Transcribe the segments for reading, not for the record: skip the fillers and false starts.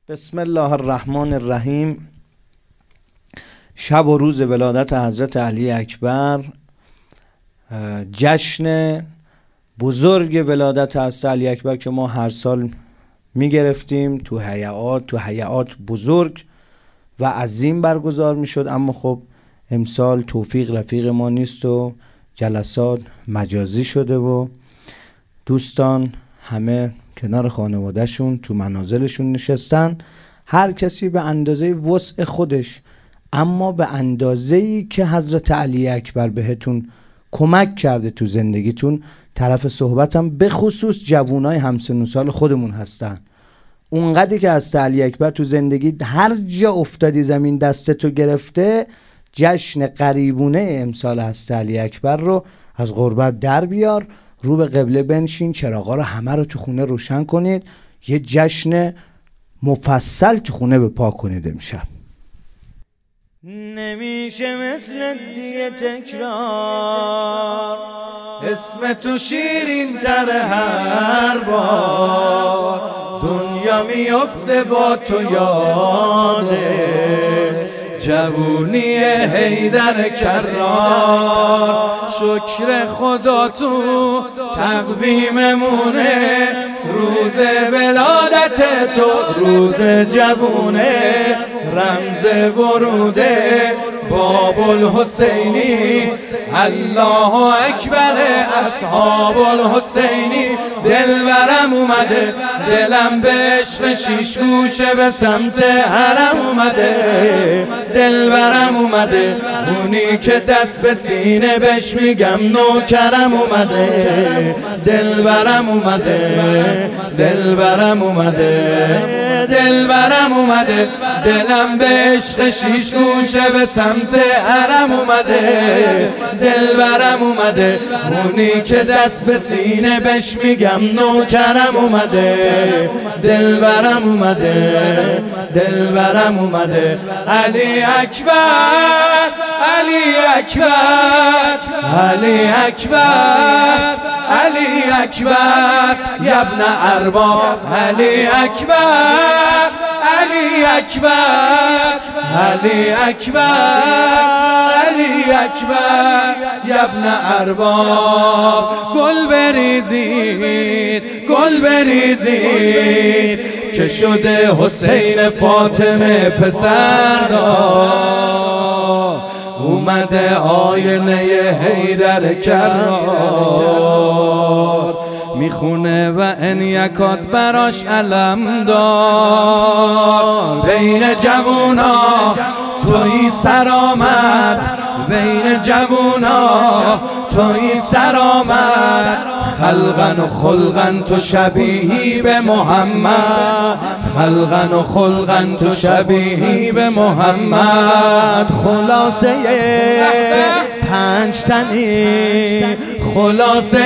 بسم الله الرحمن الرحیم. شب و روز ولادت حضرت علی اکبر، جشن بزرگ ولادت حضرت علی اکبر که ما هر سال می گرفتیم تو هیئات بزرگ و عظیم برگزار می شد، اما خب امسال توفیق رفیق ما نیست و جلسات مجازی شده و دوستان همه کنار خانوادهشون تو منازلشون نشستن، هر کسی به اندازه وسع خودش، اما به اندازه‌ای که حضرت علی اکبر بهتون کمک کرده تو زندگیتون. طرف صحبتم به خصوص جوانای همسن و سال خودمون هستن. اونقدری که حضرت علی اکبر تو زندگی هر جا افتادی زمین دستتو گرفته، جشن قریبونه امسال حضرت علی اکبر رو از غربت در بیار، رو به قبله بنشین، چراغا رو همه رو تو خونه روشن کنید، یه جشن مفصل تو خونه به پا کنید امشب. نمیشه مثل دیگه تکرار، اسم تو شیرین تر هر بار، دنیا میفته با تو یاده جوونی حیدر کرار. شکر خدا تو تقویممونه، روز ولادت تو روز جوونه، رمز وروده باب الحسینی، الله اکبر اصحاب الحسینی. دلبرم اومده، دلم به عشق شیش گوشه به سمت حرم اومده. دلبرم اومده، اونی که دست به سینه بهش میگم نوکرم اومده. دلبرم اومده، دلبرم اومده، دلبرم اومده، دلم به عشق شیش گوشه به سمت حرم اومده. دلبرم اومده، اونی که دست به سینه بهش میگم نوکرم اومده. دلبرم اومده، دلبرم اومده. علی اکبر، علی اکبر، علی اکبر، علی اکبر یبن ارباب. علی اکبر، علی اکبر، علی اکبر، علی اکبر یبن ارباب. گل بریزید، گل بریزید که شده حسین فاطمه پسردار. اومده آینه حیدر کرار، میخونه و انیکات براش علم دار. بین جوونا توی سرآمد، بین جوونا توی سرآمد. خلقن و خلقن تو شبیهی به محمد، خلقن و خلقن تو شبیهی به محمد. خلاصه پنج تنی، خلاصه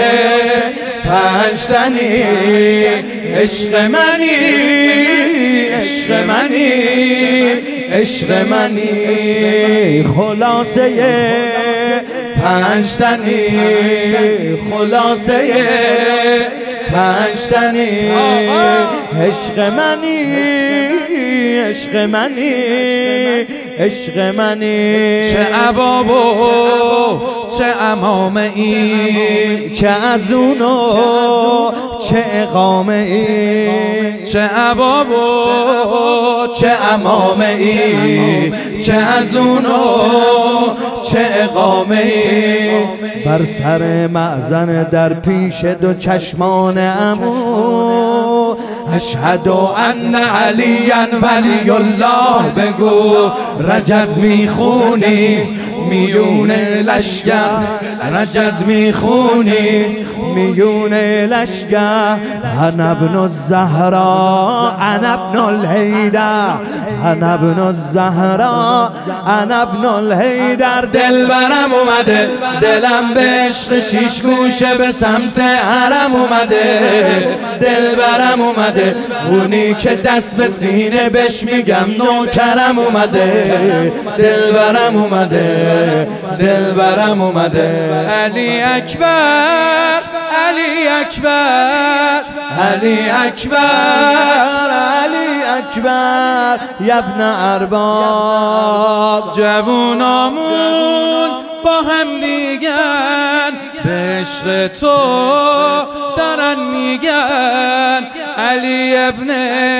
پنج تنی، عشق منی، عشق منی، عشق منی. خلاصه پنج تنی، خلاصه پنج تنی، عشق منی، عشق منی، عشق منی. چه عباب و چه امامه ای که از اونو چه اقامه ای. چه عباب و چه امامه ای چه از اونو چه اقامه ای. بر سر معزن در پیش دو چشمان عمو، اشهد ان علی ولی الله بگو. رجز میخونی میون لشگر، رجز میخونی میون لشگر. انا ابن الزهرا، انا ابن الحیدر، انا ابن الزهرا، انا ابن الحیدر. دلبرم اومده، دلم به عشق شیش گوشه به سمت حرم اومده. دلبرم اومده، اونی که دست به سینه بهش میگم نوکرم اومده. دلبرم اومده، دلبرم اومده. علی اکبر، علی اکبر علی اکبر علی اکبر ابن ارباب. جوونامون با هم دیگن به عشق تو دارن میگن علی ابن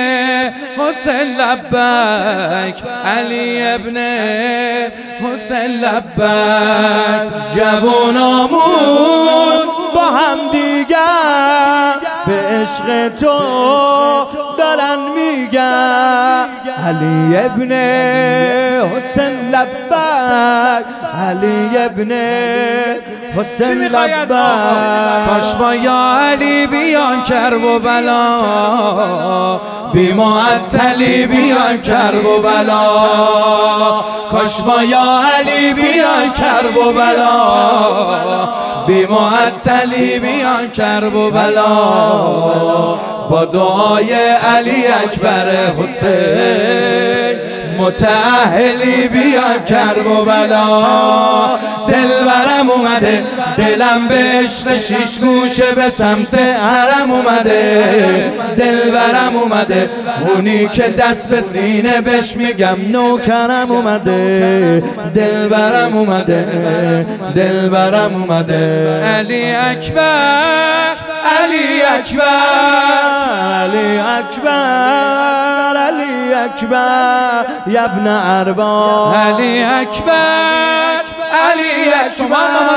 حسین لبک علی ابن حسین لبک. جوانامون با هم دیگر به عشق تو دارن میگن علی ابن حسین لبک علی ابن حسین لبک. کاش با یا علی بیان کرب و بلا بی معطلی بیان کرب و بلا. کاش با یا علی بیان کرب و بلا بی معطلی بیان کرب و بلا. با دعای علی اکبر حسین متأهلی بیان کرب و بلا. دلبرم اومده دلم به عشق شیش گوشه به سمت حرم اومده. دلبرم اومده اونی که دست به سینه بهش میگم نوکرم اومده. دلبرم اومده دلبرم اومده. علی اکبر علی اکبر علی اکبر علی اکبر ابن ارباب. علی اکبر علی اکبر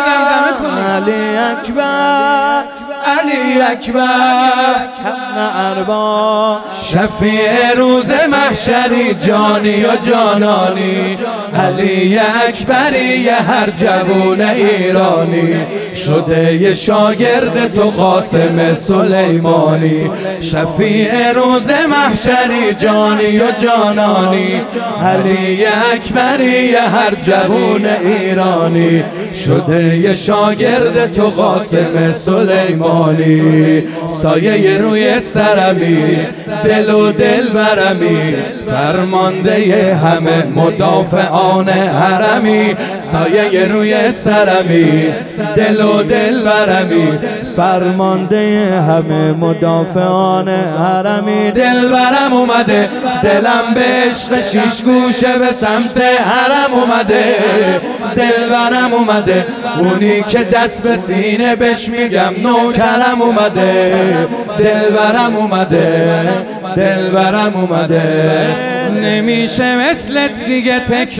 علی اکبر علی اکبر ابن ارباب. شفیع روز محشری جانی و جانانی علی اکبری هر جوون ایرانی شده ی شاگرد تو قاسم سلیمانی. شفیع روز محشری جانی و جانانی علی اکبری هر جوون ایرانی شده ی شاگرد تو قاسم سلیمانی. سایه روی سرمی دل و دل برمی فرمانده همه مدافعان حرمی. سایه روی سرمی دل و دل برمی فرمانده همه مدافعان حرمی. دلبرم اومده دلم به عشق شیش گوشه به سمت حرم اومده. دلبرم اومده اونی که دست به سینه بهش میگم نوکرم اومده. دلبرم اومده دلبرم اومده. نمیشه مثلت دیگه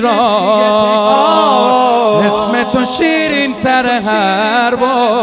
تکرار اسم تو شیرین تر هر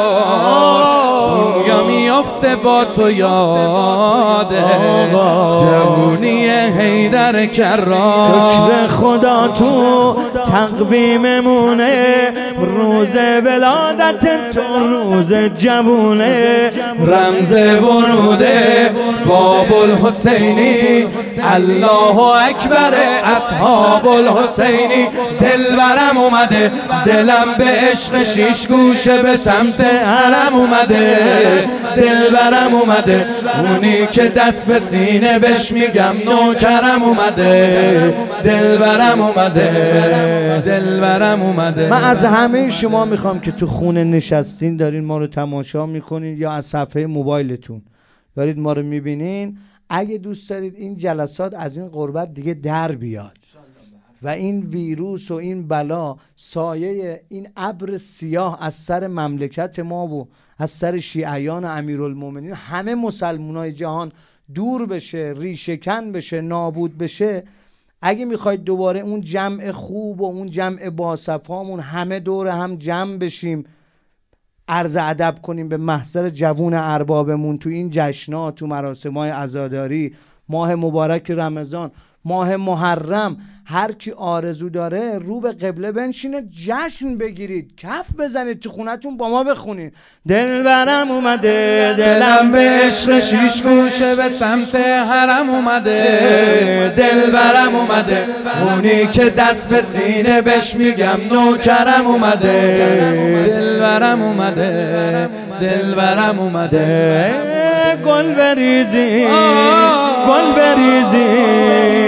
بار. دنیا میافته با تو یاده جوونی حیدر کرار. شکر خدا تو تقویممونه روز ولادت تو روز جوونه. رمز وروده باب الحسینی الله اکبر اصحاب الحسینی. دلبرم اومده دلم به عشق شیش گوشه به سمت حرم اومده. دلبرم اومده اونی که دست به سینه بهش میگم نوکرم اومده. دلبرم اومده دلبرم اومده. من از همه شما میخوام که تو خونه نشستین دارین ما رو تماشا میکنین یا از صفحه موبایلتون دارید ما رو میبینین، اگه دوست دارید این جلسات از این قربت دیگه در بیاد و این ویروس و این بلا سایه این ابر سیاه از سر مملکت ما و از سر شیعیان امیرالمومنین همه مسلمانای جهان دور بشه، ریشه‌کن بشه، نابود بشه، اگه میخواید دوباره اون جمع خوب و اون جمع باصفامون همه دور هم جمع بشیم، عرض ادب کنیم به محضر جوون اربابمون تو این جشنا، تو مراسم‌های عزاداری، ماه مبارک رمضان، ماه محرم، هر کی آرزو داره رو به قبله بنشینه جشن بگیرید، کف بزنید، تو خونتون با ما بخونید. دلبرم اومده دلم به عشق شیش گوشه به سمت حرم اومده. دلبرم اومده اونی که دست به سینه بهش میگم نوکرم اومده. دلبرم اومده دلبرم اومده. گل بریزید گل بریزید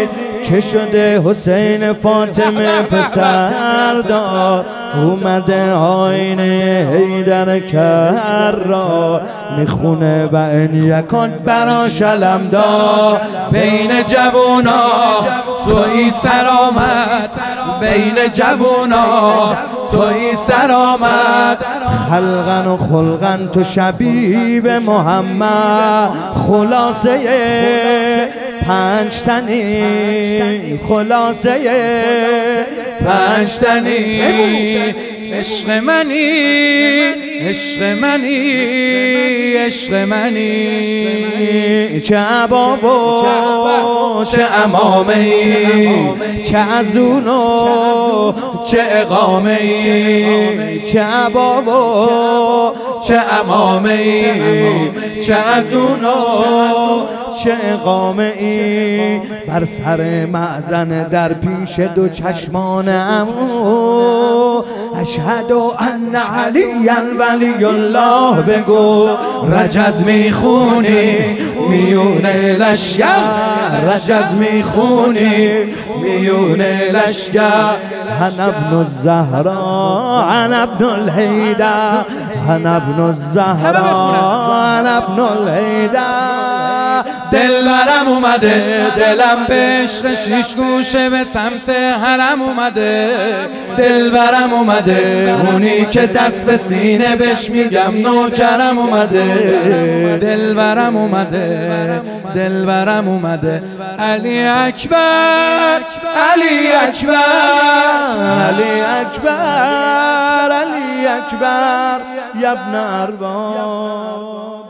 که شده حسین فاطمه پسر دار، اومده آینه حیدر کرار، میخونه و این یکان براش علم دار. بین جوونا توی سرآمد، بین جوونا توی سرآمد، خلقن و خلقن تو شبیه به محمد، خلاصه پنجتنی، خلاصه پنجتنی. عشق منی، عشق منی، عشق منی. چه عبا و چه امامه ای، چه از اونو چه اقامه ای، چه عبا و چه امامه ای، چه از اونو چه اقامه ای. بر سر معزن در پیش دو چشمان عمو، اشهد ان علی ولی الله بگو. رجز میخونی میون لشگر، رجز میخونی میون لشگر. انا ابن الزهرا انا ابن الحیدر، انا ابن الزهرا انا ابن الحیدر. دلبرم اومده، دلم به عشق شیش گوشه به سمت حرم اومده. دلبرم اومده، اونی که دست به سینه بهش میگم نوکرم اومده. دلبرم اومده، دلبرم اومده. علی اکبر، علی اکبر، علی اکبر، علی اکبر، یا ابن ارباب.